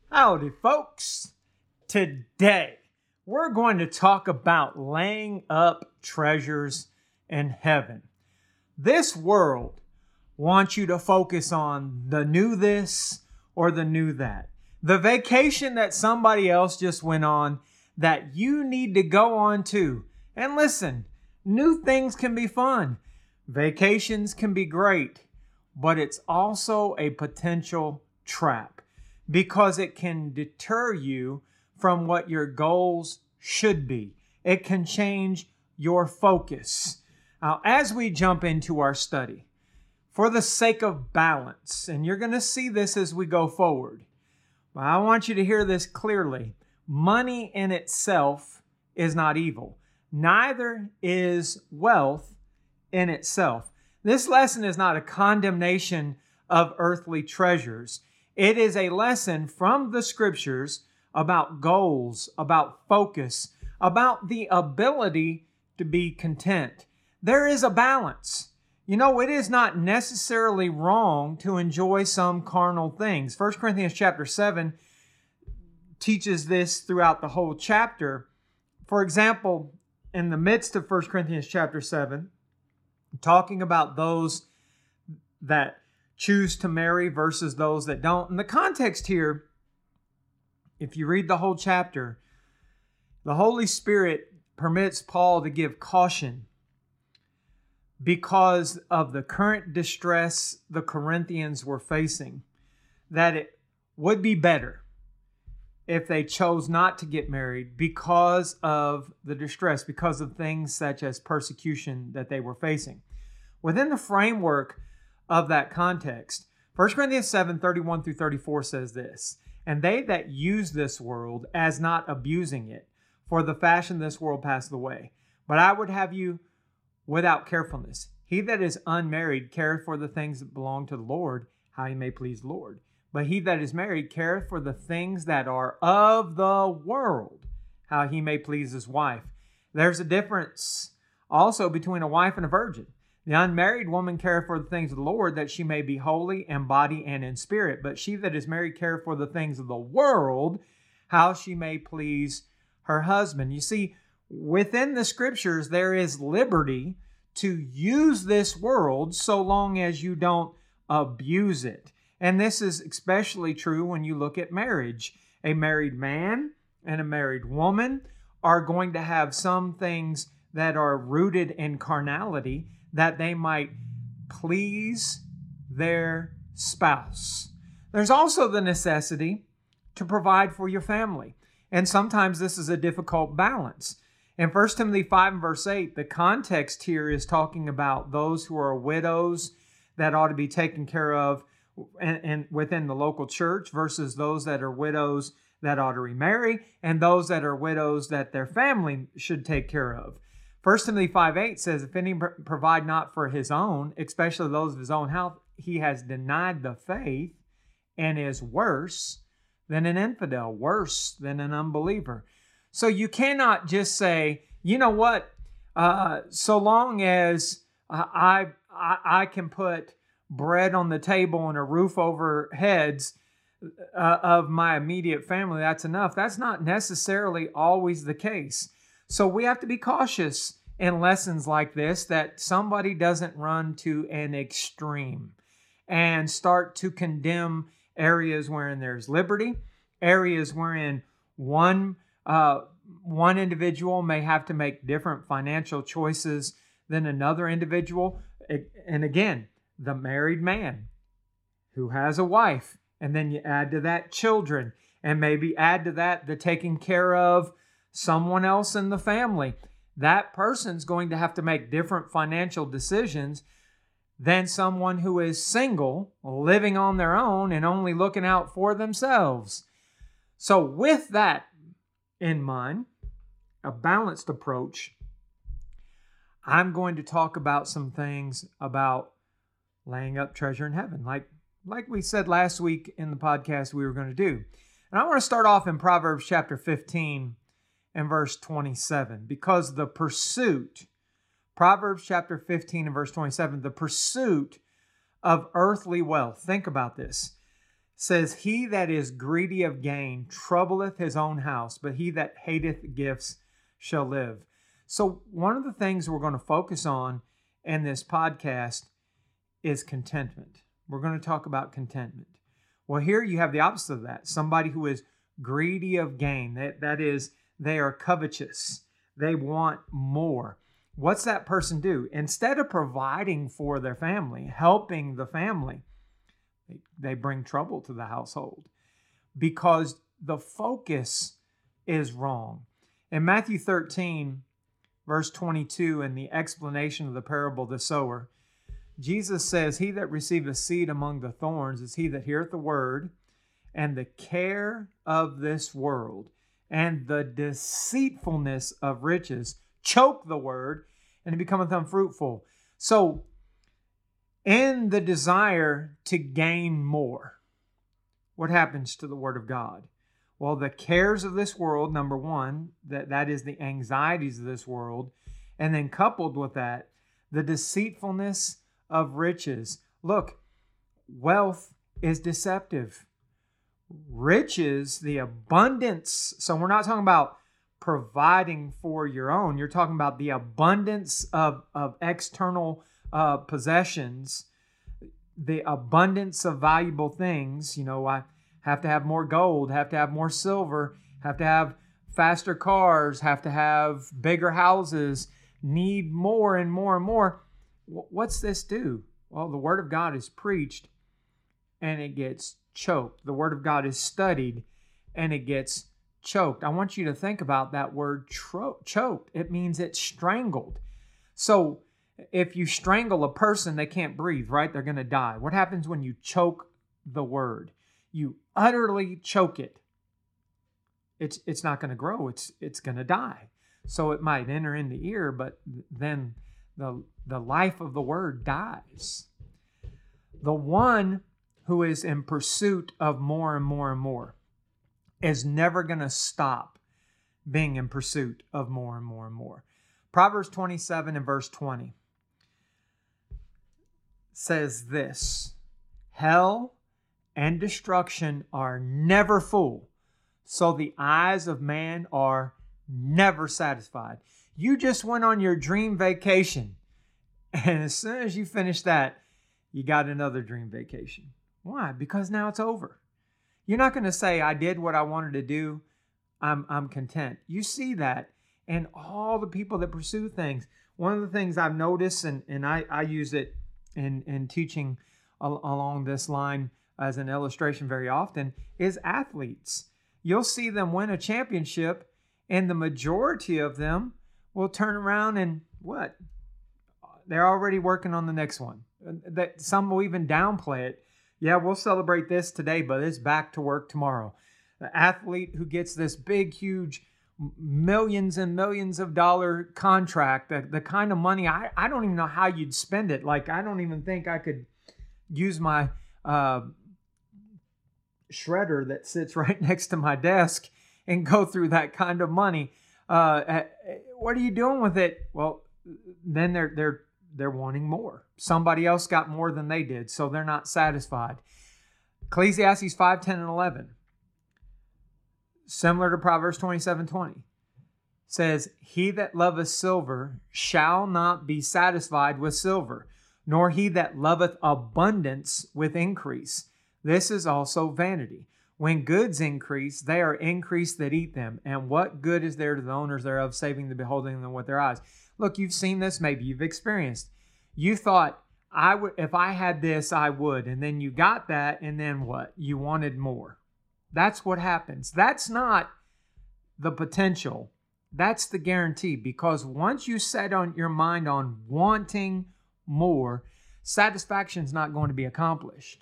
Howdy, folks. Today, we're going to talk about laying up treasures in heaven. This world wants you to focus on the new this or the new that. The vacation that somebody else just went on that you need to go on too. And listen, new things can be fun. Vacations can be great, but it's also a potential trap because it can deter you from what your goals should be. It can change your focus. Now, as we jump into our study, for the sake of balance, and you're going to see this as we go forward, but I want you to hear this clearly. Money in itself is not evil. Neither is wealth in itself. This lesson is not a condemnation of earthly treasures. It is a lesson from the scriptures about goals, about focus, about the ability to be content. There is a balance. You know, it is not necessarily wrong to enjoy some carnal things. 1 Corinthians chapter 7 teaches this throughout the whole chapter. For example, in the midst of 1 Corinthians chapter 7, talking about those that choose to marry versus those that don't. And the context here, if you read the whole chapter, the Holy Spirit permits Paul to give caution because of the current distress the Corinthians were facing, that it would be better if they chose not to get married because of the distress, because of things such as persecution that they were facing. Within the framework of that context, 1 Corinthians 7:31 through 34 says this, "And they that use this world as not abusing it, for the fashion of this world passeth away. But I would have you without carefulness. He that is unmarried careth for the things that belong to the Lord, how he may please the Lord. But he that is married careth for the things that are of the world, how he may please his wife." There's a difference also between a wife and a virgin. The unmarried woman careth for the things of the Lord, that she may be holy in body and in spirit. But she that is married careth for the things of the world, how she may please her husband. You see, within the scriptures, there is liberty to use this world so long as you don't abuse it. And this is especially true when you look at marriage. A married man and a married woman are going to have some things that are rooted in carnality that they might please their spouse. There's also the necessity to provide for your family. And sometimes this is a difficult balance. In 1 Timothy 5 and verse 8, the context here is talking about those who are widows that ought to be taken care of and within the local church versus those that are widows that ought to remarry and those that are widows that their family should take care of. 1 Timothy 5:8 says, "If any provide not for his own, especially those of his own house, he has denied the faith and is worse than an infidel, worse than an unbeliever." So you cannot just say, you know what, so long as I can put bread on the table and a roof over heads of my immediate family, that's enough. That's not necessarily always the case. So we have to be cautious in lessons like this that somebody doesn't run to an extreme and start to condemn areas wherein there's liberty, areas wherein one individual may have to make different financial choices than another individual. And again, the married man who has a wife, and then you add to that children, and maybe add to that the taking care of someone else in the family. That person's going to have to make different financial decisions than someone who is single, living on their own, and only looking out for themselves. So with that in mind, a balanced approach, I'm going to talk about some things about laying up treasure in heaven, like we said last week in the podcast we were going to do. And I want to start off in Proverbs chapter 15 and verse 27, because the pursuit, Proverbs chapter 15 and verse 27, the pursuit of earthly wealth. Think about this. says, he that is greedy of gain troubleth his own house, but he that hateth gifts shall live. So one of the things we're going to focus on in this podcast is contentment. We're going to talk about contentment. Well, here you have the opposite of that. Somebody who is greedy of gain. That is, they are covetous. They want more. What's that person do? Instead of providing for their family, helping the family, they bring trouble to the household because the focus is wrong. In Matthew 13, verse 22, in the explanation of the parable of the sower, Jesus says, he that receiveth seed among the thorns is he that heareth the word, and the care of this world and the deceitfulness of riches choke the word, and it becometh unfruitful. So, in the desire to gain more, what happens to the word of God? Well, the cares of this world, number one, that is the anxieties of this world, and then coupled with that, the deceitfulness of riches. Look, wealth is deceptive. Riches, the abundance. So we're not talking about providing for your own. You're talking about the abundance of external possessions, the abundance of valuable things. I have to have more gold, have to have more silver, have to have faster cars, have to have bigger houses, need more and more and more. What's this do? Well, the Word of God is preached and it gets choked. The Word of God is studied and it gets choked. I want you to think about that word choked. It means it's strangled. So if you strangle a person, they can't breathe, right? They're going to die. What happens when you choke the Word? You utterly choke it. It's not going to grow. It's going to die. So it might enter in the ear, but then the life of the Word dies. The one who is in pursuit of more and more and more is never going to stop being in pursuit of more and more and more. Proverbs 27 and verse 20 says this, hell and destruction are never full, so the eyes of man are never satisfied. You just went on your dream vacation, and as soon as you finish that, you got another dream vacation. Why? Because now it's over. You're not going to say, I did what I wanted to do. I'm content. You see that in all the people that pursue things. One of the things I've noticed, and I use it in teaching along this line as an illustration very often, is athletes. You'll see them win a championship, and the majority of them will turn around and what? They're already working on the next one. Some will even downplay it. Yeah, we'll celebrate this today, but it's back to work tomorrow. The athlete who gets this big, huge, millions and millions of dollar contract, the kind of money, I don't even know how you'd spend it. Like, I don't even think I could use my shredder that sits right next to my desk and go through that kind of money. What are you doing with it? Well, then they're wanting more. Somebody else got more than they did, so they're not satisfied. Ecclesiastes 5, 10, and 11, similar to Proverbs 27:20, says, he that loveth silver shall not be satisfied with silver, nor he that loveth abundance with increase. This is also vanity. When goods increase, they are increased that eat them. And what good is there to the owners thereof, saving the beholding them with their eyes? Look, you've seen this, maybe you've experienced. You thought, if I had this, I would. And then you got that, and then what? You wanted more. That's what happens. That's not the potential. That's the guarantee. Because once you set on your mind on wanting more, satisfaction is not going to be accomplished.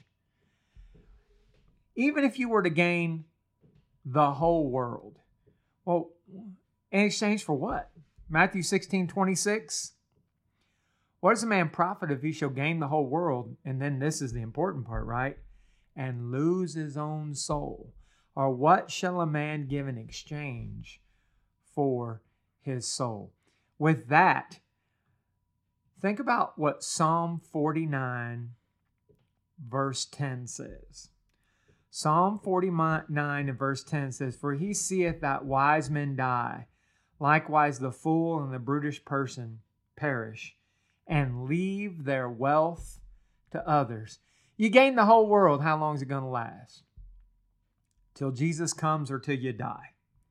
Even if you were to gain the whole world, well, in exchange for what? Matthew 16:26. What does a man profit if he shall gain the whole world? And then this is the important part, right? And lose his own soul. Or what shall a man give in exchange for his soul? With that, think about what Psalm 49 verse 10 says. Psalm 49 and verse 10 says, "For he seeth that wise men die, likewise the fool and the brutish person perish, and leave their wealth to others." You gain the whole world, how long is it going to last? Till Jesus comes or till you die.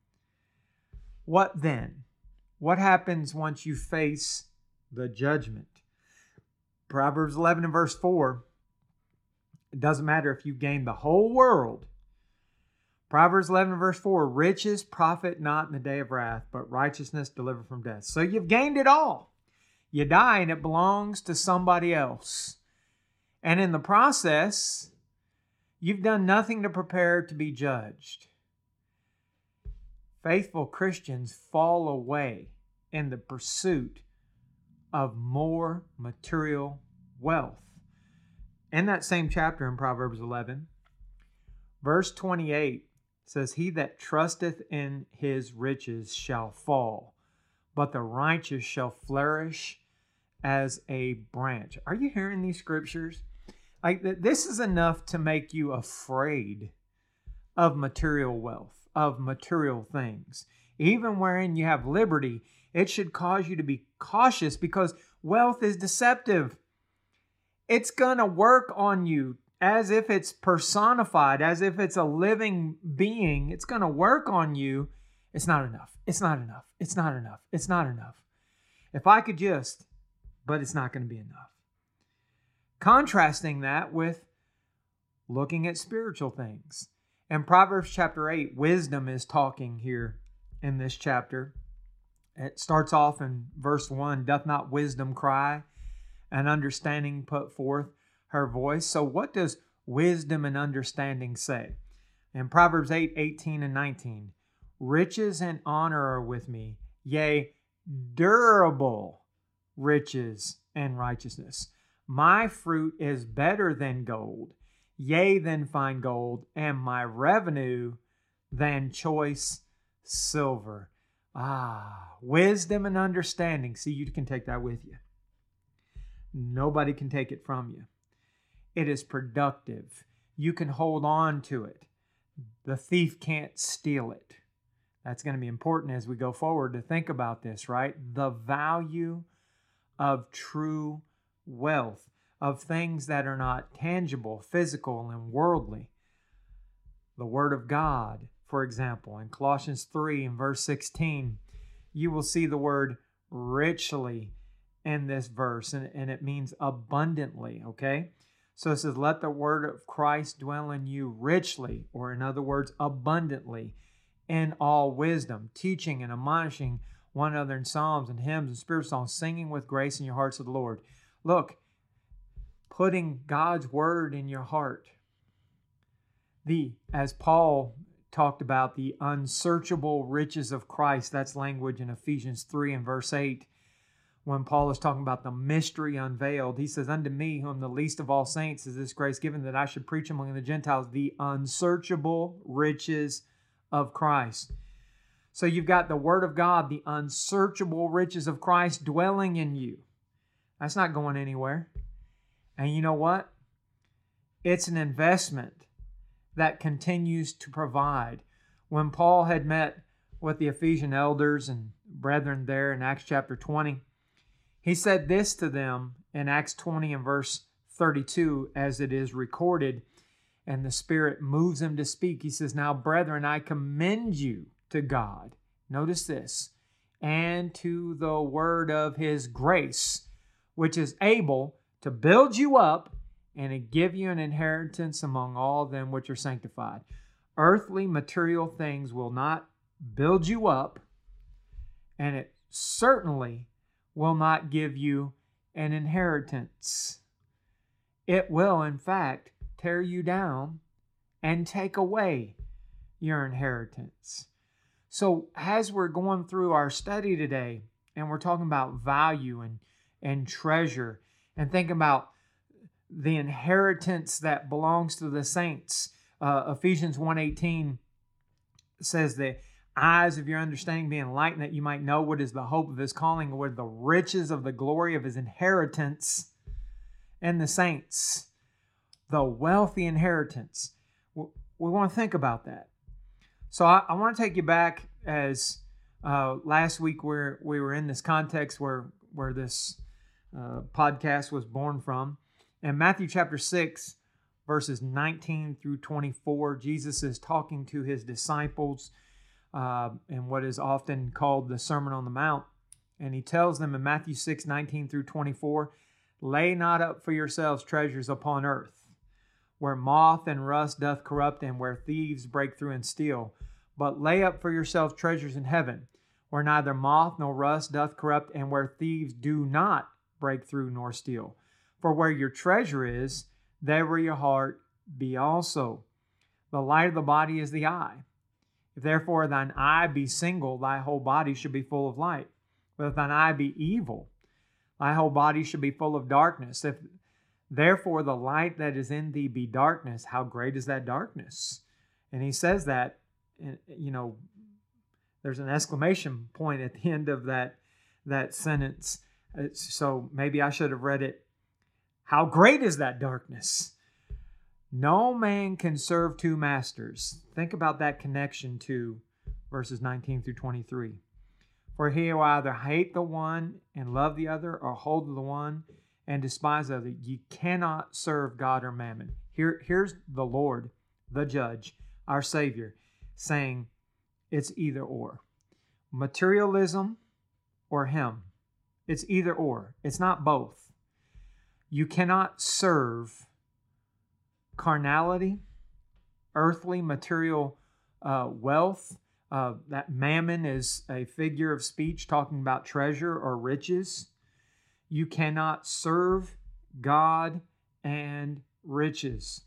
What then? What happens once you face the judgment? Proverbs 11 and verse 4. It doesn't matter if you gain the whole world. Proverbs 11 and verse 4. Riches profit not in the day of wrath, but righteousness deliver from death. So you've gained it all. You die and it belongs to somebody else. And in the process, you've done nothing to prepare to be judged. Faithful Christians fall away in the pursuit of more material wealth. In that same chapter in Proverbs 11, verse 28 says, "He that trusteth in his riches shall fall, but the righteous shall flourish as a branch." Are you hearing these scriptures? Like, this is enough to make you afraid of material wealth, of material things. Even wherein you have liberty, it should cause you to be cautious because wealth is deceptive. It's going to work on you as if it's personified, as if it's a living being. It's going to work on you. It's not enough. It's not enough. It's not enough. It's not enough. If I could just, but it's not going to be enough. Contrasting that with looking at spiritual things. In Proverbs chapter 8, wisdom is talking here in this chapter. It starts off in verse 1, "Doth not wisdom cry, and understanding put forth her voice?" So what does wisdom and understanding say? In Proverbs 8, 18 and 19, "Riches and honor are with me, yea, durable riches and righteousness. My fruit is better than gold, yea, than fine gold, and my revenue than choice silver." Wisdom and understanding. See, you can take that with you. Nobody can take it from you. It is productive. You can hold on to it. The thief can't steal it. That's going to be important as we go forward to think about this, right? The value of true wealth, of things that are not tangible, physical, and worldly. The Word of God, for example, in Colossians 3 and verse 16, you will see the word richly in this verse, and it means abundantly, okay? So it says, "Let the word of Christ dwell in you richly," or in other words, abundantly, "in all wisdom, teaching and admonishing one another in psalms and hymns and spiritual songs, singing with grace in your hearts to the Lord." Look, putting God's word in your heart. As Paul talked about, the unsearchable riches of Christ. That's language in Ephesians 3 and verse 8. When Paul is talking about the mystery unveiled, he says, "Unto me, whom the least of all saints is this grace given, that I should preach among the Gentiles the unsearchable riches of Christ." So you've got the Word of God, the unsearchable riches of Christ dwelling in you. That's not going anywhere. And you know what? It's an investment that continues to provide. When Paul had met with the Ephesian elders and brethren there in Acts chapter 20, he said this to them in Acts 20 and verse 32, as it is recorded, and the Spirit moves him to speak. He says, "Now, brethren, I commend you to God." Notice this. "And to the word of his grace, which is able to build you up and to give you an inheritance among all them which are sanctified." Earthly material things will not build you up, and it certainly will not give you an inheritance. It will, in fact, tear you down and take away your inheritance. So as we're going through our study today, and we're talking about value and treasure, and thinking about the inheritance that belongs to the saints, Ephesians 1:18 says, "The eyes of your understanding be enlightened, that you might know what is the hope of his calling, and what are the riches of the glory of his inheritance in the saints." The wealthy inheritance. we want to think about that. So I want to take you back as last week where we were in this context where this podcast was born from. In Matthew chapter 6, verses 19 through 24, Jesus is talking to his disciples in what is often called the Sermon on the Mount. And he tells them in Matthew 6, 19 through 24, lay not up for yourselves treasures upon earth, where moth and rust doth corrupt, and where thieves break through and steal. But lay up for yourselves treasures in heaven, where neither moth nor rust doth corrupt, and where thieves do not break through nor steal. For where your treasure is, there will your heart be also. The light of the body is the eye. If therefore thine eye be single, thy whole body should be full of light. But if thine eye be evil, thy whole body should be full of darkness. If therefore the light that is in thee be darkness, how great is that darkness? And he says that, there's an exclamation point at the end of that sentence. So maybe I should have read it, how great is that darkness? No man can serve two masters. Think about that connection to verses 19 through 23. For he will either hate the one and love the other, or hold to the one and despise the other. You cannot serve God or mammon. Here's the Lord, the judge, our Savior, saying it's either or. Materialism or him. It's either or. It's not both. You cannot serve carnality, earthly, material wealth. That mammon is a figure of speech talking about treasure or riches. You cannot serve God and riches.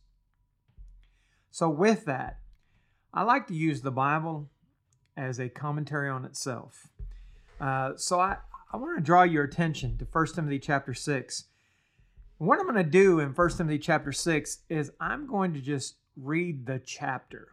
So with that, I like to use the Bible as a commentary on itself. So I want to draw your attention to 1 Timothy chapter 6. What I'm going to do in 1 Timothy chapter 6 is I'm going to just read the chapter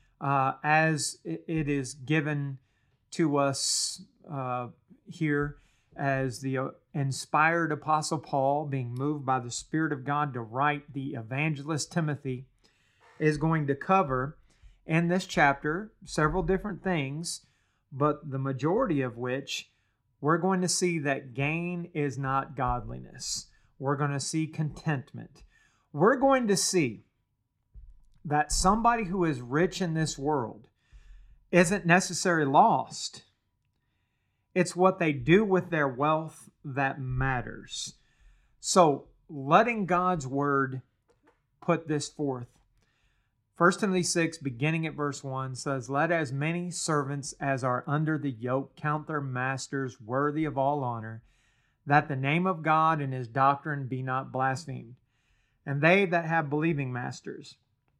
as it is given to us here as the inspired Apostle Paul, being moved by the Spirit of God to write the evangelist Timothy, is going to cover in this chapter several different things, but the majority of which we're going to see that gain is not godliness. We're going to see contentment. We're going to see that somebody who is rich in this world isn't necessarily lost. It's what they do with their wealth that matters. So, letting God's word put this forth. 1 Timothy 6, beginning at verse 1, says, let as many servants as are under the yoke count their masters worthy of all honor, that the name of God and his doctrine be not blasphemed. And they that have believing masters,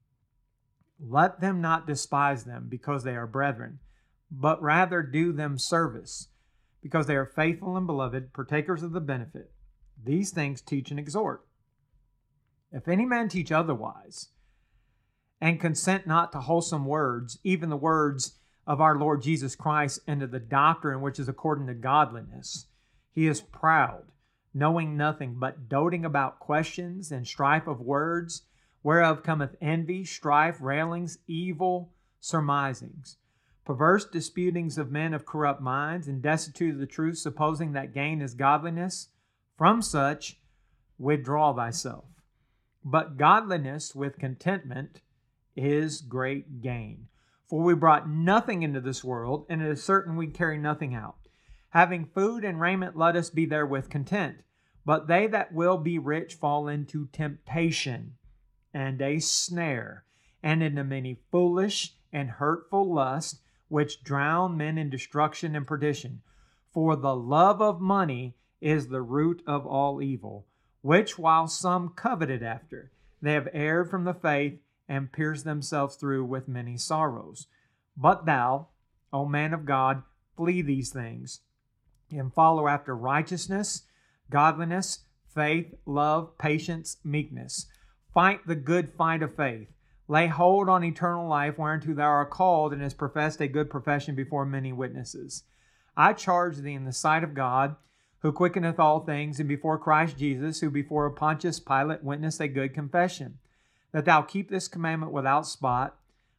let them not despise them because they are brethren, but rather do them service, because they are faithful and beloved, partakers of the benefit. These things teach and exhort. If any man teach otherwise, and consent not to wholesome words, even the words of our Lord Jesus Christ, and to the doctrine which is according to godliness, he is proud, knowing nothing, but doting about questions and strife of words, whereof cometh envy, strife, railings, evil surmisings, perverse disputings of men of corrupt minds, and destitute of the truth, supposing that gain is godliness. From such withdraw thyself. But godliness with contentment is great gain. For we brought nothing into this world, and it is certain we carry nothing out. Having food and raiment, let us be therewith content. But they that will be rich fall into temptation and a snare, and into many foolish and hurtful lusts, which drown men in destruction and perdition. For the love of money is the root of all evil, which while some coveted after, they have erred from the faith and pierced themselves through with many sorrows. But thou, O man of God, flee these things, and follow after righteousness, godliness, faith, love, patience, meekness. Fight the good fight of faith. Lay hold on eternal life, whereunto thou art called, and hast professed a good profession before many witnesses. I charge thee in the sight of God, who quickeneth all things, and before Christ Jesus, who before Pontius Pilate witnessed a good confession, that thou keep this commandment without spot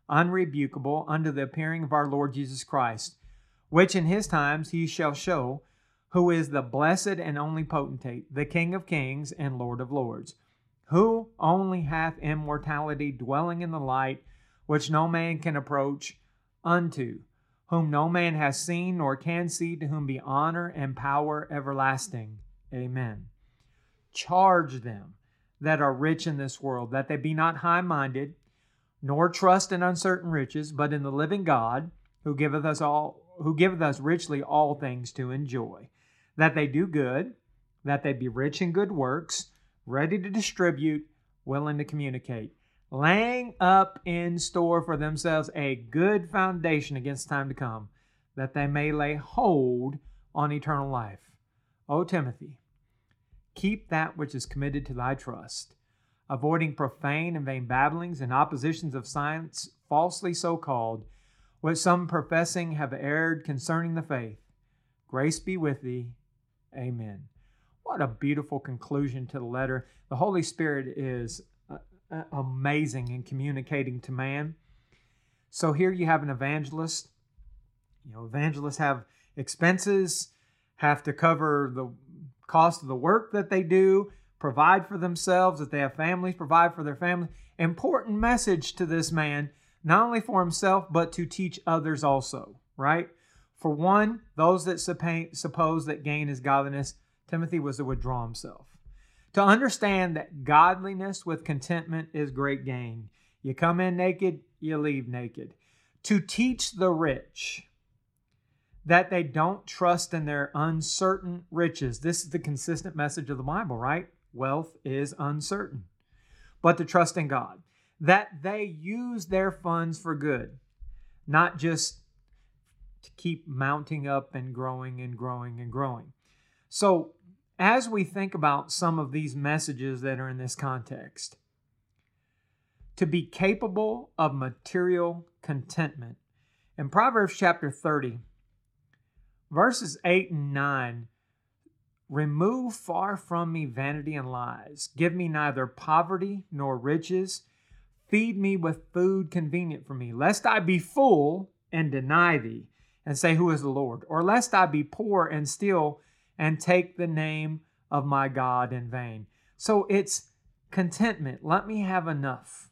unrebukable, unto the appearing of our Lord Jesus Christ, which in his times he shall show, who is the blessed and only potentate, the King of kings and Lord of lords, who only hath immortality, dwelling in the light, which no man can approach unto, whom no man has seen nor can see, to whom be honor and power everlasting. Amen. Charge them that are rich in this world, that they be not high-minded, nor trust in uncertain riches, but in the living God, who giveth us richly all things to enjoy. That they do good, that they be rich in good works, ready to distribute, willing to communicate, laying up in store for themselves a good foundation against time to come, that they may lay hold on eternal life. O Timothy, keep that which is committed to thy trust, avoiding profane and vain babblings and oppositions of science, falsely so called, which some professing have erred concerning the faith. Grace be with thee. Amen. What a beautiful conclusion to the letter. The Holy Spirit is amazing in communicating to man. So here you have an evangelist. Evangelists have expenses, have to cover the cost of the work that they do, provide for themselves, if they have families, provide for their family. Important message to this man, not only for himself, but to teach others also, right? For one, those that suppose that gain is godliness, Timothy was to withdraw himself. To understand that godliness with contentment is great gain. You come in naked, you leave naked. To teach the rich that they don't trust in their uncertain riches. This is the consistent message of the Bible, right? Wealth is uncertain. But to trust in God. That they use their funds for good, not just to keep mounting up and growing and growing and growing. So, as we think about some of these messages that are in this context, to be capable of material contentment, in Proverbs chapter 30, verses 8 and 9, remove far from me vanity and lies. Give me neither poverty nor riches. Feed me with food convenient for me, lest I be full and deny thee, and say, who is the Lord? Or lest I be poor and steal and take the name of my God in vain. So it's contentment. Let me have enough,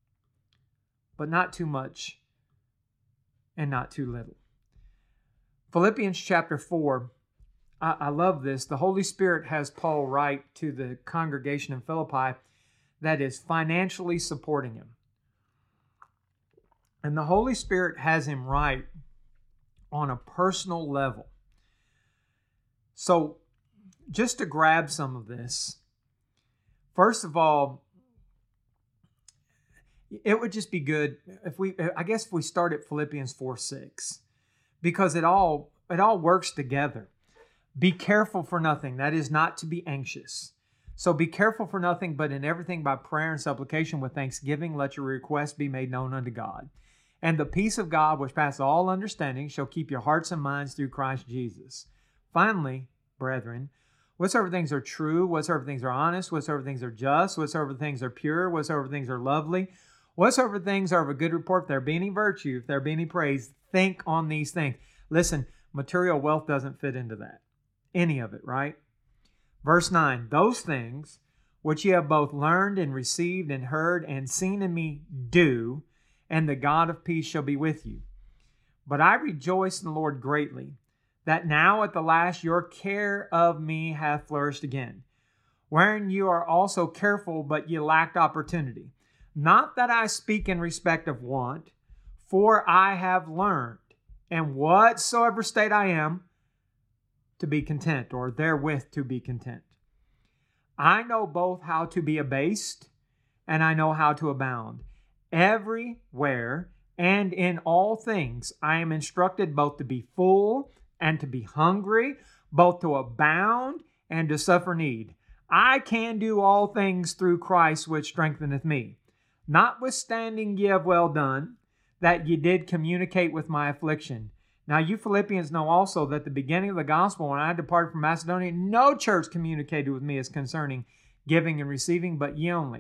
but not too much and not too little. Philippians chapter 4, I love this. The Holy Spirit has Paul write to the congregation in Philippi that is financially supporting him. And the Holy Spirit has him write on a personal level. So, just to grab some of this, first of all, it would just be good if we start at Philippians 4:6, because it all works together. Be careful for nothing, that is not to be anxious. So be careful for nothing, but in everything by prayer and supplication with thanksgiving, let your requests be made known unto God. And the peace of God, which passes all understanding, shall keep your hearts and minds through Christ Jesus. Finally, brethren, whatsoever things are true, whatsoever things are honest, whatsoever things are just, whatsoever things are pure, whatsoever things are lovely, whatsoever things are of a good report, if there be any virtue, if there be any praise, think on these things. Listen, material wealth doesn't fit into that. Any of it, right? Verse 9, those things which ye have both learned and received and heard and seen in me do, and the God of peace shall be with you. But I rejoice in the Lord greatly, that now at the last your care of me hath flourished again, wherein you are also careful, but ye lacked opportunity. Not that I speak in respect of want, for I have learned, in whatsoever state I am, to be content, or therewith to be content. I know both how to be abased, and I know how to abound. Everywhere and in all things I am instructed both to be full and to be hungry, both to abound and to suffer need. I can do all things through Christ which strengtheneth me. Notwithstanding ye have well done, that ye did communicate with my affliction. Now you Philippians know also that the beginning of the gospel, when I departed from Macedonia, no church communicated with me as concerning giving and receiving, but ye only.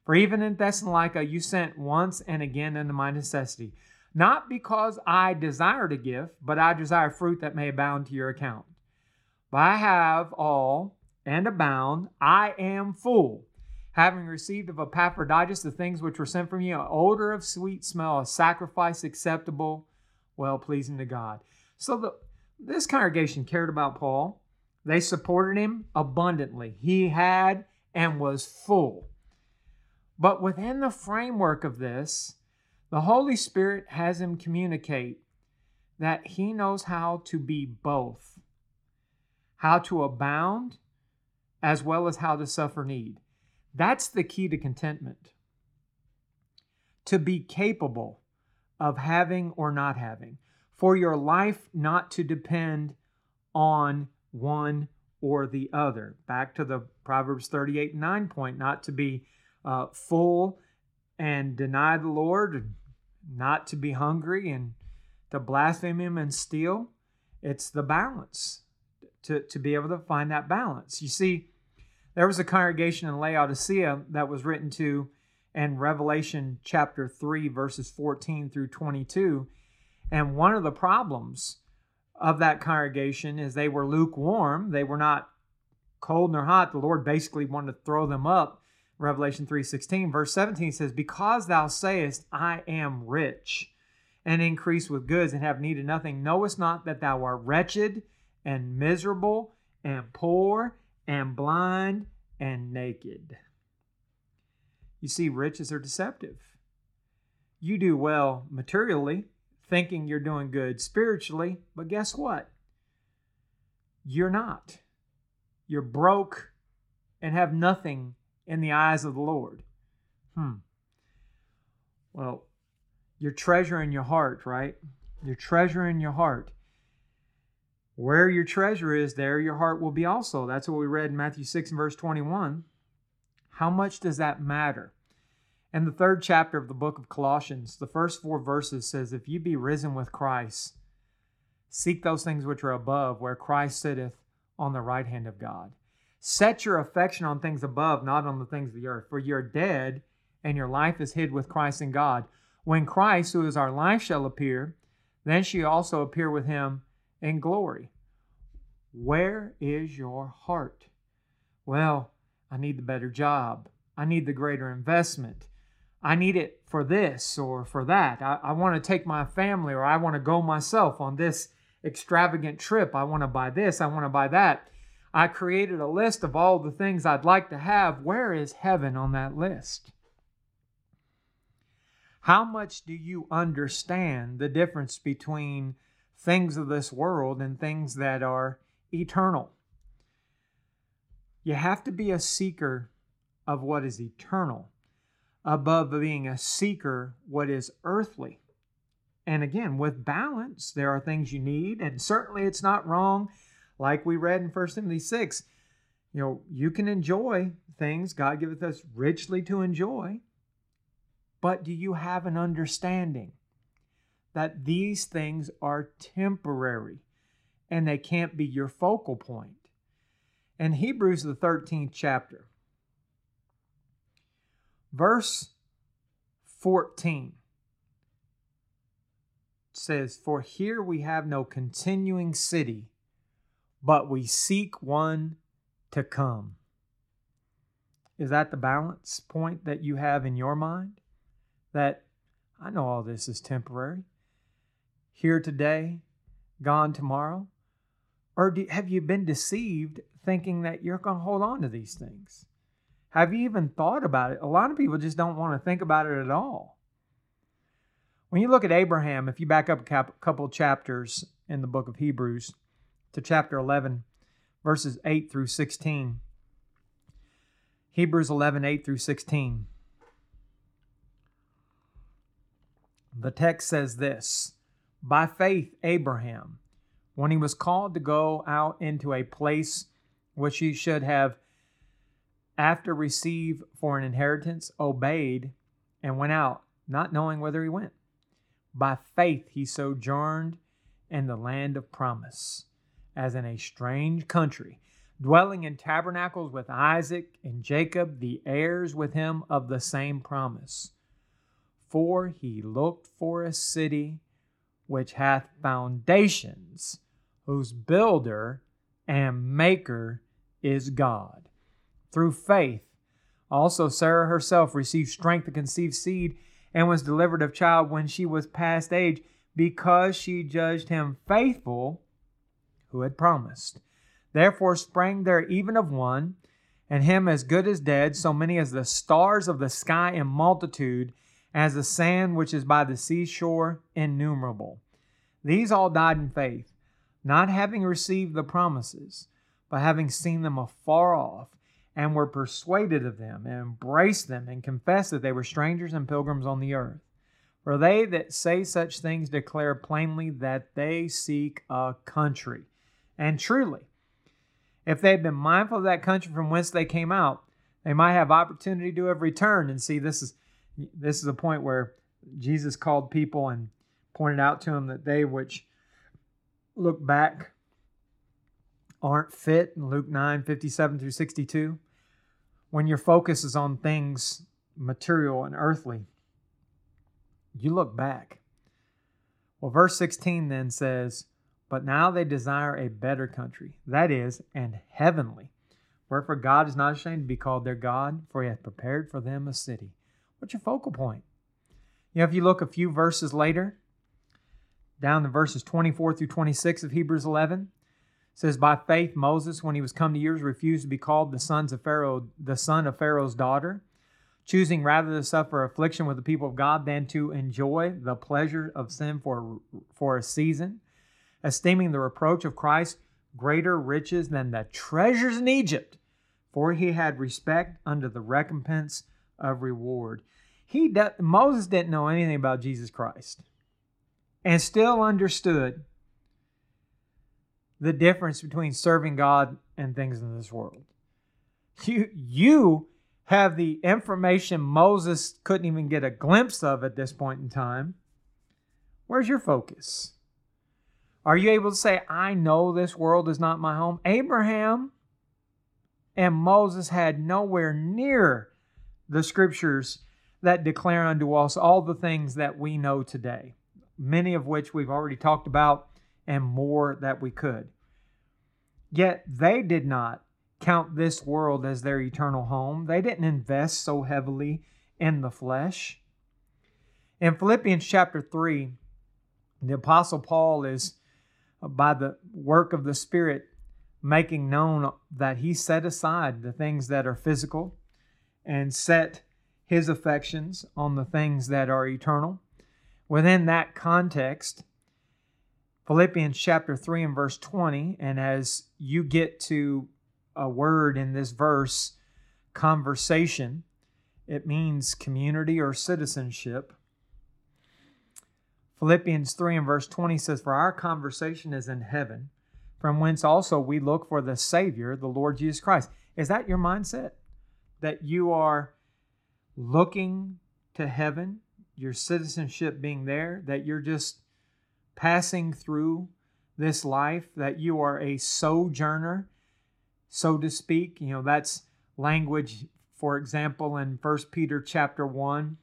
For even in Thessalonica you sent once and again unto my necessity, not because I desire a gift, but I desire fruit that may abound to your account. But I have all and abound, I am full, having received of Epaphroditus the things which were sent from you, an odor of sweet smell, a sacrifice acceptable, well-pleasing to God. So this congregation cared about Paul. They supported him abundantly. He had and was full. But within the framework of this, the Holy Spirit has him communicate that he knows how to be both, how to abound as well as how to suffer need. That's the key to contentment. To be capable of having or not having, for your life not to depend on one or the other. Back to the Proverbs 38:9 point, not to be full and deny the Lord, not to be hungry and to blaspheme him and steal. It's the balance, to be able to find that balance. You see, there was a congregation in Laodicea that was written to in Revelation chapter 3, verses 14 through 22. And one of the problems of that congregation is they were lukewarm. They were not cold nor hot. The Lord basically wanted to throw them up. Revelation 3:16, verse 17 says, because thou sayest, I am rich, and increase with goods, and have need of nothing, knowest not that thou art wretched, and miserable, and poor, and blind, and naked. You see, riches are deceptive. You do well materially, thinking you're doing good spiritually, but guess what? You're not. You're broke and have nothing in the eyes of the Lord. Well, your treasure in your heart, right? Your treasure in your heart. Where your treasure is, there your heart will be also. That's what we read in Matthew 6 and verse 21. How much does that matter? In the 3rd chapter of the book of Colossians, the first 4 verses says, if you be risen with Christ, seek those things which are above, where Christ sitteth on the right hand of God. Set your affection on things above, not on the things of the earth. For you're dead, and your life is hid with Christ in God. When Christ, who is our life, shall appear, then shall you also appear with him in glory. Where is your heart? Well, I need the better job. I need the greater investment. I need it for this or for that. I want to take my family, or I want to go myself on this extravagant trip. I want to buy this. I want to buy that. I created a list of all the things I'd like to have. Where is heaven on that list? How much do you understand the difference between things of this world and things that are eternal? You have to be a seeker of what is eternal above being a seeker what is earthly. And again, with balance, there are things you need, and certainly it's not wrong, like we read in 1 Timothy 6. You can enjoy things God giveth us richly to enjoy, but do you have an understanding that these things are temporary and they can't be your focal point? In Hebrews, the 13th chapter, verse 14 says, for here we have no continuing city, but we seek one to come. Is that the balance point that you have in your mind? That I know all this is temporary. Here today, gone tomorrow? Or have you been deceived thinking that you're going to hold on to these things? Have you even thought about it? A lot of people just don't want to think about it at all. When you look at Abraham, if you back up a couple chapters in the book of Hebrews to chapter 11, verses 8 through 16. Hebrews 11, 8 through 16. The text says this, by faith Abraham, when he was called to go out into a place which he should have after receive for an inheritance, obeyed and went out, not knowing whither he went. By faith he sojourned in the land of promise, as in a strange country, dwelling in tabernacles with Isaac and Jacob, the heirs with him of the same promise. For he looked for a city which hath foundations, whose builder and maker is God. Through faith, also Sarah herself received strength to conceive seed and was delivered of child when she was past age, because she judged him faithful who had promised. Therefore sprang there even of one, and him as good as dead, so many as the stars of the sky in multitude, as the sand which is by the seashore innumerable. These all died in faith, not having received the promises, but having seen them afar off, and were persuaded of them, and embraced them, and confessed that they were strangers and pilgrims on the earth. For they that say such things declare plainly that they seek a country. And truly, if they had been mindful of that country from whence they came out, they might have opportunity to have returned. And see, this is a point where Jesus called people and pointed out to them that they which look back aren't fit in Luke 9:57 through 62. When your focus is on things material and earthly, you look back. Well, verse 16 then says, but now they desire a better country, that is, an heavenly. Wherefore God is not ashamed to be called their God, for he hath prepared for them a city. What's your focal point? If you look a few verses later, down to verses 24 through 26 of Hebrews 11, it says, by faith Moses, when he was come to years, refused to be called the son of Pharaoh's daughter, choosing rather to suffer affliction with the people of God than to enjoy the pleasure of sin for a season, esteeming the reproach of Christ greater riches than the treasures in Egypt, for he had respect unto the recompense of reward. Moses didn't know anything about Jesus Christ and still understood the difference between serving God and things in this world. You have the information Moses couldn't even get a glimpse of at this point in time. Where's your focus? Are you able to say, I know this world is not my home? Abraham and Moses had nowhere near the scriptures that declare unto us all the things that we know today, many of which we've already talked about and more that we could. Yet they did not count this world as their eternal home. They didn't invest so heavily in the flesh. In Philippians chapter 3, the Apostle Paul is, by the work of the Spirit, making known that he set aside the things that are physical and set his affections on the things that are eternal. Within that context, Philippians chapter 3 and verse 20, and as you get to a word in this verse, conversation, it means community or citizenship. Philippians 3 and verse 20 says, for our conversation is in heaven, from whence also we look for the Savior, the Lord Jesus Christ. Is that your mindset? That you are looking to heaven, your citizenship being there, that you're just passing through this life, that you are a sojourner, so to speak. That's language, for example, in 1 Peter chapter 1,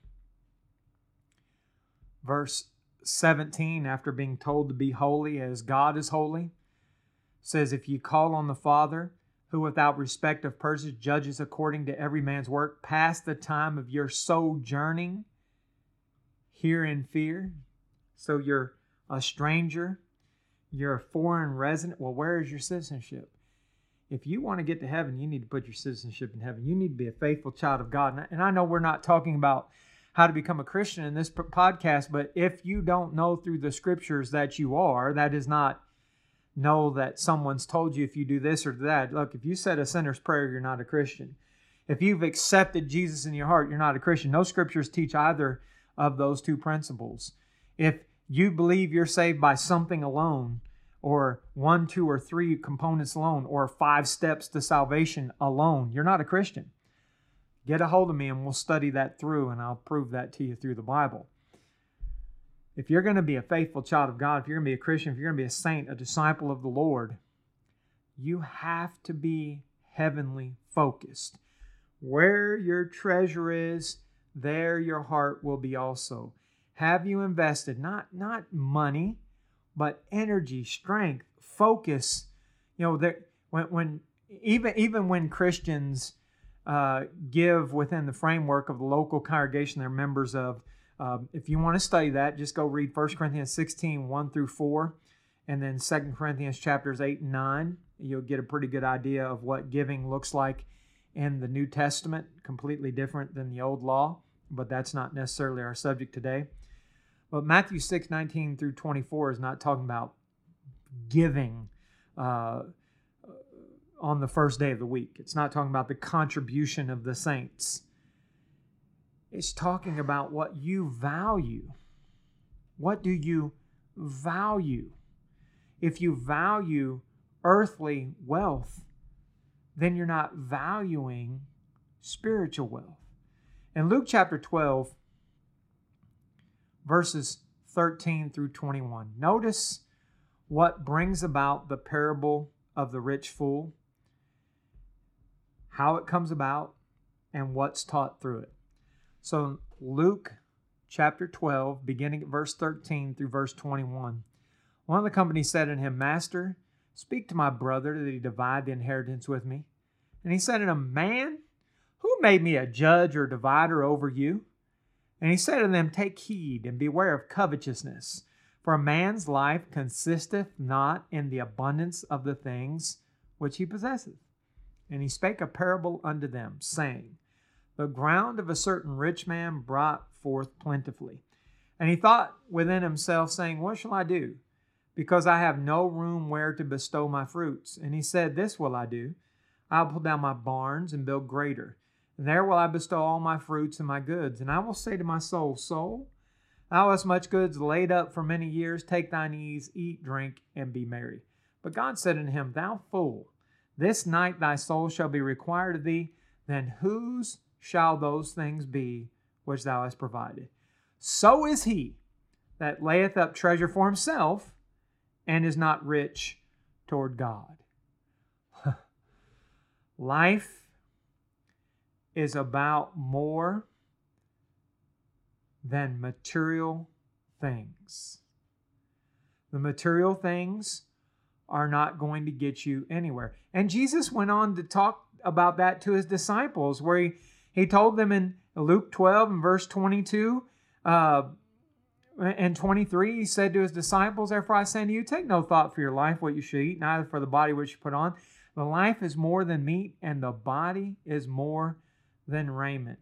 verse 17, after being told to be holy as God is holy, says, if you call on the Father, who without respect of persons judges according to every man's work, pass the time of your sojourning here in fear. So you're a stranger, you're a foreign resident. Well, where is your citizenship? If you want to get to heaven, you need to put your citizenship in heaven. You need to be a faithful child of God. And I know we're not talking about how to become a Christian in this podcast, but if you don't know through the scriptures that you are, that is not know that someone's told you if you do this or that. Look, if you said a sinner's prayer, you're not a Christian. If you've accepted Jesus in your heart, you're not a Christian. No scriptures teach either of those two principles. If you believe you're saved by something alone, or 1, 2, or 3 components alone, or 5 steps to salvation alone, you're not a Christian. Get a hold of me and we'll study that through, and I'll prove that to you through the Bible. If you're going to be a faithful child of God, if you're going to be a Christian, if you're going to be a saint, a disciple of the Lord, You have to be heavenly focused. Where your treasure is, there your heart will be also. Have you invested not money, but energy, strength, focus? There when even when Christians give within the framework of the local congregation they're members of. If you want to study that, just go read 1 Corinthians 16, 1 through 4, and then 2 Corinthians chapters 8 and 9. You'll get a pretty good idea of what giving looks like in the New Testament, completely different than the Old Law, but that's not necessarily our subject today. But Matthew 6, 19 through 24 is not talking about giving on the first day of the week. It's not talking about the contribution of the saints. It's talking about what you value. What do you value? If you value earthly wealth, then you're not valuing spiritual wealth. In Luke chapter 12, verses 13 through 21, notice what brings about the parable of the rich fool, how it comes about, and what's taught through it. So Luke chapter 12, beginning at verse 13 through verse 21, one of the company said unto him, Master, speak to my brother that he divide the inheritance with me. And he said unto him, Man, who made me a judge or divider over you? And he said to them, Take heed and beware of covetousness, for a man's life consisteth not in the abundance of the things which he possesseth. And he spake a parable unto them, saying, The ground of a certain rich man brought forth plentifully. And he thought within himself, saying, What shall I do? Because I have no room where to bestow my fruits. And he said, This will I do. I'll pull down my barns and build greater. And there will I bestow all my fruits and my goods. And I will say to my soul, Soul, thou hast much goods laid up for many years. Take thine ease, eat, drink, and be merry. But God said unto him, Thou fool, this night thy soul shall be required of thee. Then whose shall those things be which thou hast provided? So is he that layeth up treasure for himself, and is not rich toward God. Life is about more than material things. The material things are not going to get you anywhere. And Jesus went on to talk about that to his disciples, where he told them in Luke 12 and verse 22 and 23, he said to his disciples, Therefore I say unto you, take no thought for your life, what you should eat, neither for the body which you put on. The life is more than meat, and the body is more than raiment.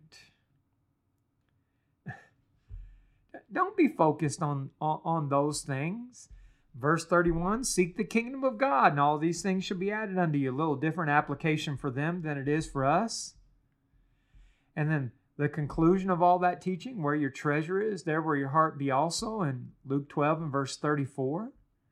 Don't be focused on those things. Verse 31, seek the kingdom of God, and all these things shall be added unto you. A little different application for them than it is for us. And then the conclusion of all that teaching, where your treasure is, there will your heart be also, in Luke 12 and verse 34.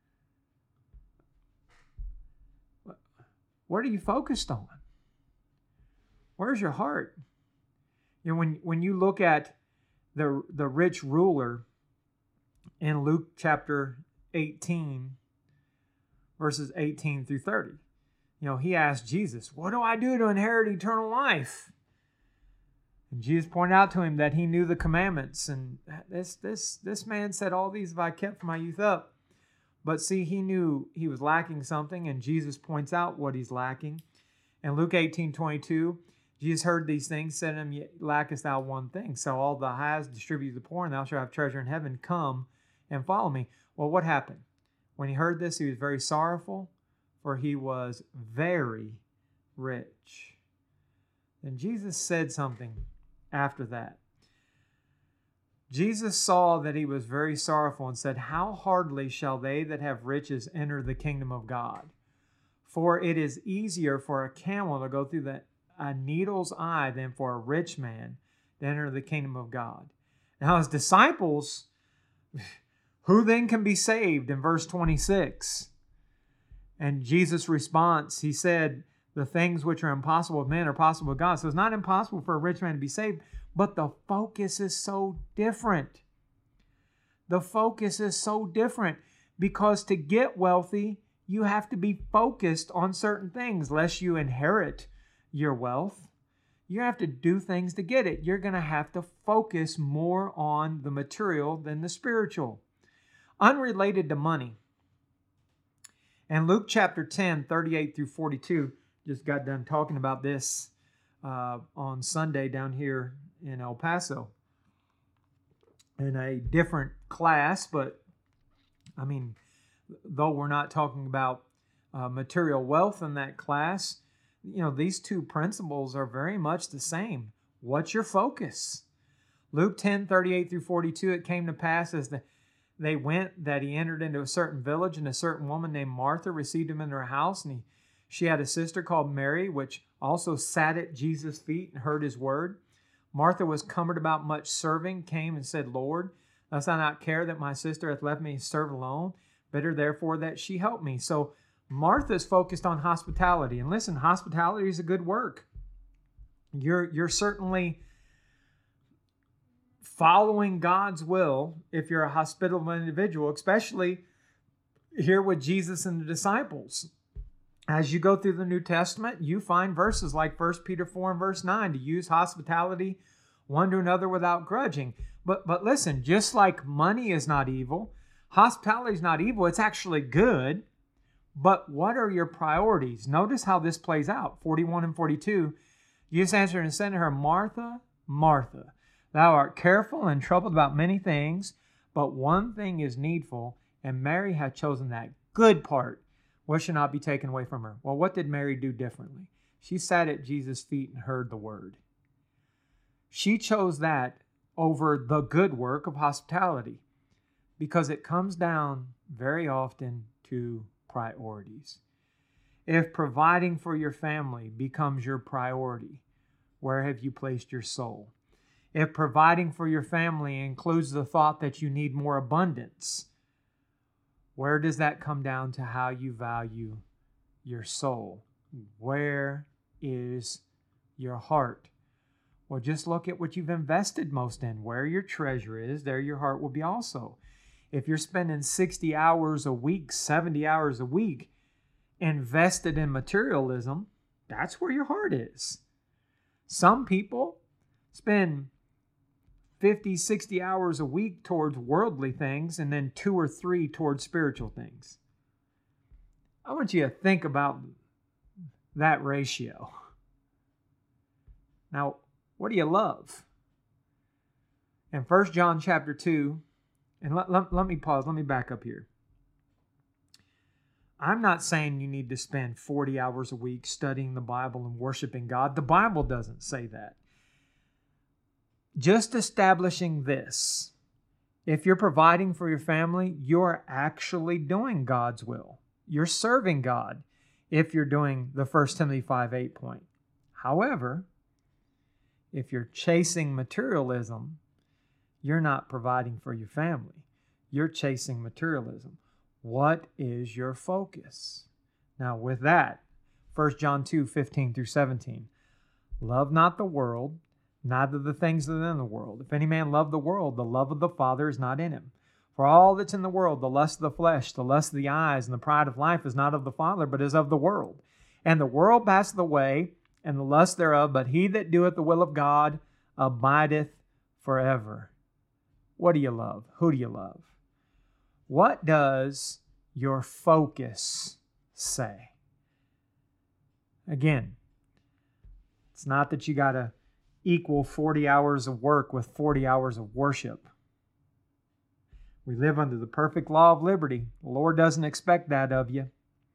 What are you focused on? Where's your heart? You know, when you look at the rich ruler in Luke chapter 18, verses 18 through 30, you know, he asked Jesus, what do I do to inherit eternal life? And Jesus pointed out to him that he knew the commandments. And this man said, all these have I kept from my youth up. But see, he knew he was lacking something, and Jesus points out what he's lacking. In Luke 18:22, Jesus heard these things, said to him, Yet lackest thou one thing. Sell all thou hast, distribute to the poor, and thou shalt have treasure in heaven. Come and follow me. Well, what happened? When he heard this, he was very sorrowful, for he was very rich. Then Jesus said something after that. Jesus saw that he was very sorrowful and said, How hardly shall they that have riches enter the kingdom of God? For it is easier for a camel to go through a needle's eye than for a rich man to enter the kingdom of God. Now his disciples, who then can be saved? In verse 26. And Jesus' response, he said, the things which are impossible of men are possible with God. So it's not impossible for a rich man to be saved, but the focus is so different. The focus is so different because to get wealthy, you have to be focused on certain things lest you inherit your wealth. You have to do things to get it. You're going to have to focus more on the material than the spiritual. Unrelated to money. And Luke chapter 10, 38 through 42, just got done talking about this on Sunday down here in El Paso in a different class, but I mean, though we're not talking about material wealth in that class, these two principles are very much the same. What's your focus? Luke 10, 38 through 42, it came to pass as they went that he entered into a certain village, and a certain woman named Martha received him into her house, and she had a sister called Mary, which also sat at Jesus' feet and heard his word. Martha was cumbered about much serving, came and said, Lord, dost thou not care that my sister hath left me to serve alone? Better therefore that she help me. So Martha's focused on hospitality. And listen, hospitality is a good work. You're certainly following God's will if you're a hospitable individual, especially here with Jesus and the disciples. As you go through the New Testament, you find verses like 1 Peter 4 and verse 9 to use hospitality one to another without grudging. But listen, just like money is not evil, hospitality is not evil, it's actually good. But what are your priorities? Notice how this plays out. 41 and 42, Jesus answered and said to her, Martha, Martha, thou art careful and troubled about many things, but one thing is needful, and Mary hath chosen that good part, which shall not be taken away from her. Well, what did Mary do differently? She sat at Jesus' feet and heard the word. She chose that over the good work of hospitality because it comes down very often to priorities. If providing for your family becomes your priority, where have you placed your soul? If providing for your family includes the thought that you need more abundance, where does that come down to how you value your soul? Where is your heart? Well, just look at what you've invested most in. Where your treasure is, there your heart will be also. If you're spending 60 hours a week, 70 hours a week invested in materialism, that's where your heart is. Some people spend 50, 60 hours a week towards worldly things and then 2 or 3 towards spiritual things. I want you to think about that ratio. Now, what do you love? In 1 John chapter 2, and let me pause, let me back up here. I'm not saying you need to spend 40 hours a week studying the Bible and worshiping God. The Bible doesn't say that. Just establishing this. If you're providing for your family, you're actually doing God's will. You're serving God if you're doing the 1 Timothy 5:8 point. However, if you're chasing materialism, you're not providing for your family. You're chasing materialism. What is your focus? Now with that, 1 John 2:15 through 17. Love not the world, neither the things that are in the world. If any man love the world, the love of the Father is not in him. For all that's in the world, the lust of the flesh, the lust of the eyes, and the pride of life is not of the Father, but is of the world. And the world passeth away, and the lust thereof, but he that doeth the will of God abideth forever. What do you love? Who do you love? What does your focus say? Again, it's not that you got to equal 40 hours of work with 40 hours of worship. We live under the perfect law of liberty. The Lord doesn't expect that of you.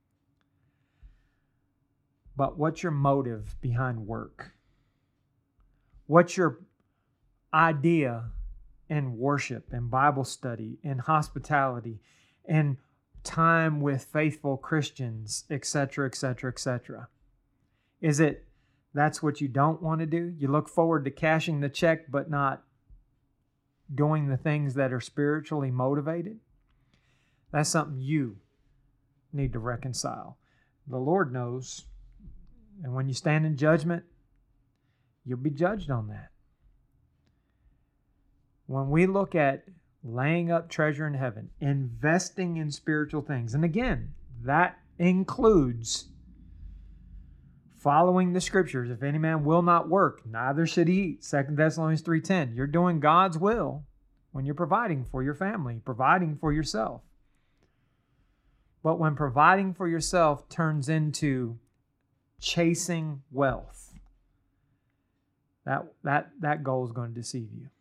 But what's your motive behind work? What's your idea in worship and Bible study and hospitality and time with faithful Christians, etc., etc., etc.? Is it that's what you don't want to do? You look forward to cashing the check but not doing the things that are spiritually motivated? That's something you need to reconcile. The Lord knows. And when you stand in judgment, you'll be judged on that. When we look at laying up treasure in heaven, investing in spiritual things, and again, That includes following the scriptures. If any man will not work, neither should he eat. 2 Thessalonians 3:10. You're doing God's will when you're providing for your family, providing for yourself. But when providing for yourself turns into chasing wealth, that goal is going to deceive you.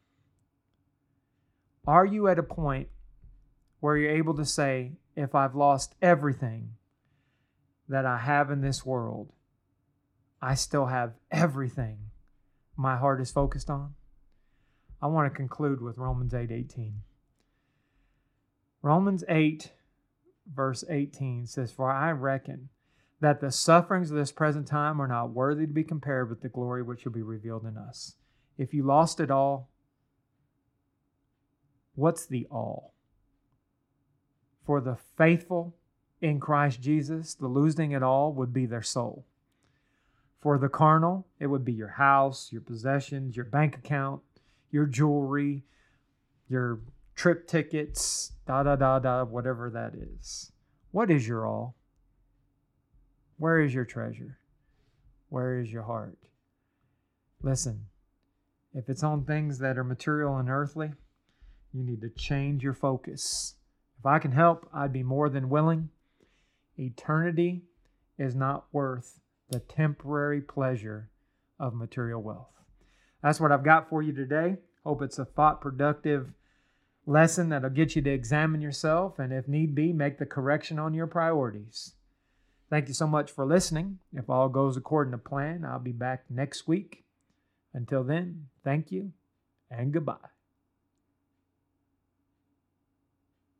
Are you at a point where you're able to say, if I've lost everything that I have in this world, I still have everything my heart is focused on? I want to conclude with Romans 8:18. Romans 8, verse 18 says, "For I reckon that the sufferings of this present time are not worthy to be compared with the glory which will be revealed in us." If you lost it all, what's the all? For the faithful in Christ Jesus, the losing it all would be their soul. For the carnal, it would be your house, your possessions, your bank account, your jewelry, your trip tickets, whatever that is. What is your all? Where is your treasure? Where is your heart? Listen, if it's on things that are material and earthly, you need to change your focus. If I can help, I'd be more than willing. Eternity is not worth the temporary pleasure of material wealth. That's what I've got for you today. Hope it's a thought-productive lesson that'll get you to examine yourself and, if need be, make the correction on your priorities. Thank you so much for listening. If all goes according to plan, I'll be back next week. Until then, thank you and goodbye.